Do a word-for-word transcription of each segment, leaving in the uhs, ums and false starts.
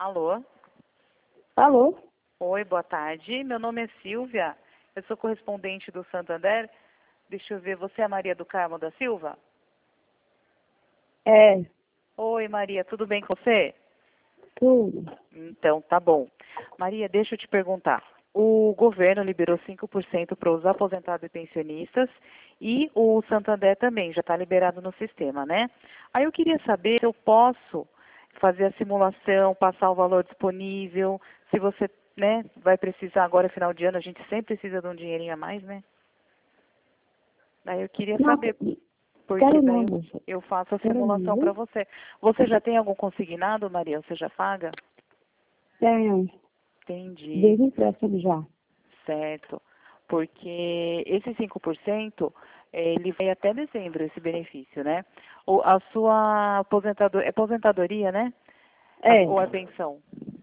Alô? Alô? Oi, boa tarde. Meu nome é Silvia. Eu sou correspondente do Santander. Deixa eu ver, você é a Maria do Carmo da Silva? É, Oi, Maria, tudo bem com você? tudo. Então, tá bom. Maria, deixa eu te perguntar. O governo liberou cinco por cento para os aposentados e pensionistas e o Santander também já está liberado no sistema, né? Aí eu queria saber se eu posso fazer a simulação, passar o valor disponível, se você, né, vai precisar agora, final de ano, a gente sempre precisa de um dinheirinho a mais, né? Daí eu queria Não, saber, porque quero daí não, eu, moça. eu faço a Quero simulação não, para viu? você. Você já tem algum consignado, Maria? Você já paga? Tenho. Entendi. Desde o empréstimo já. Certo. Porque esse cinco por cento, eh, ele vai até dezembro, esse benefício, né? O, a sua aposentadoria, é aposentadoria, né? A- É, ou é pensão?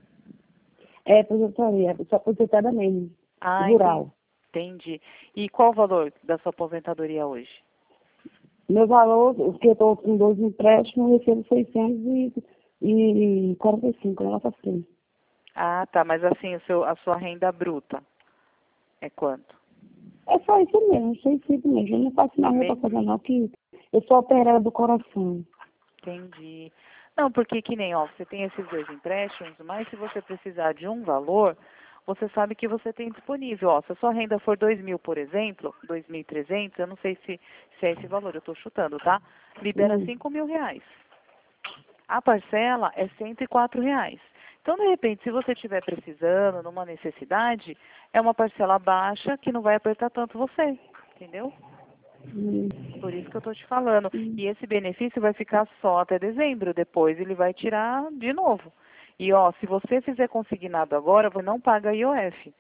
é aposentadoria, sou aposentada mesmo. Ah, enten- Rural. entendi. E qual o valor da sua aposentadoria hoje? Meu valor, o que eu estou com dois empréstimos, eu recebo seiscentos e quarenta e cinco, ela assim. Ah, tá, mas assim, o seu, a sua renda bruta é quanto? É só isso mesmo, seiscentos mesmo. Eu não faço mais outra Me- coisa não, que eu sou operária do coração. Entendi. Não, porque que nem, ó, você tem esses dois empréstimos, mas se você precisar de um valor, você sabe que você tem disponível. Ó, se a sua renda for dois mil, por exemplo, dois mil e trezentos, eu não sei se, se é esse valor, eu estou chutando, tá? Libera Hum, cinco mil reais. A parcela é cento e quatro reais. Então, de repente, se você estiver precisando, numa necessidade, é uma parcela baixa que não vai apertar tanto você, entendeu? hum, Por isso que eu estou te falando. hum. E esse benefício vai ficar só até dezembro, depois ele vai tirar de novo. E ó, se você fizer consignado agora, você não paga I O F.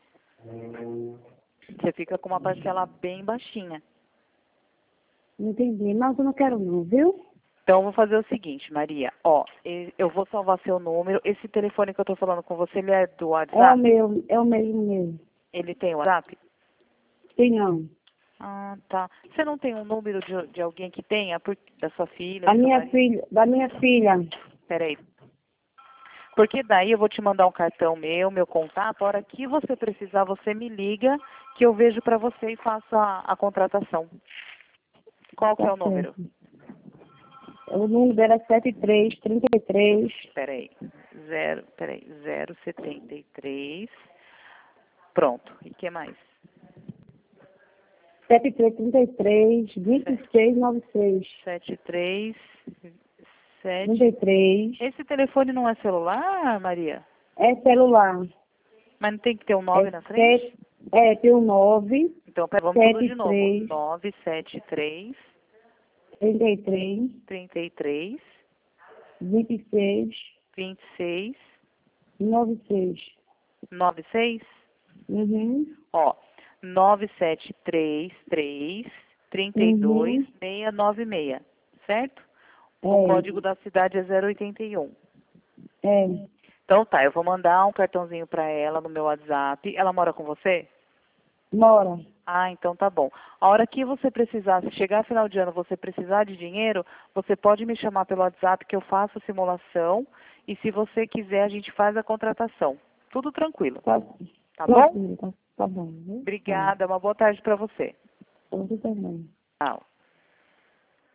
Você fica com uma parcela bem baixinha. Entendi, mas eu não quero não, viu? Então, eu vou fazer o seguinte, Maria. Ó, e- eu vou salvar seu número. Esse telefone que eu estou falando com você, ele é do É o WhatsApp? meu, é o mesmo mesmo. Ele tem WhatsApp? Tem não. Ah, tá. Você não tem um número de, de alguém que tenha? Por- da sua filha, A do seu minha marido? filha, da minha filha. Peraí. Porque daí eu vou te mandar um cartão meu, meu contato. A hora que você precisar, você me liga, que eu vejo para você e faço a, a contratação. Qual que Tá é o número? certo. O número dela é sete três três três. Peraí. Zero, peraí. Zero setenta e três. Pronto. E que mais? sete três três três, vinte e seis noventa e seis. Sete três trinta e sete. três. Esse telefone não é celular, Maria? É celular. Mas não tem que ter um É nove na frente? sete, é, tem o nove, Então, pera, vamos tudo sete de novo. três, Nove sete três trinta e três, trinta e três vinte e seis, vinte e seis noventa e seis. noventa e seis. Uhum. Ó, nove sete três três três dois Uhum. seis nove seis, certo? O código É. da cidade é zero oitenta e um. É. Então tá, eu vou mandar um cartãozinho para ela no meu WhatsApp. Ela mora com você? Mora. Ah, então tá bom. A hora que você precisar, se chegar final de ano, você precisar de dinheiro, você pode me chamar pelo WhatsApp que eu faço a simulação e se você quiser a gente faz a contratação. Tudo tranquilo, Tá, tá bom? tranquilo, tá, tá bom, viu? Tá. Obrigada, uma boa tarde para você. Tudo também. Tchau.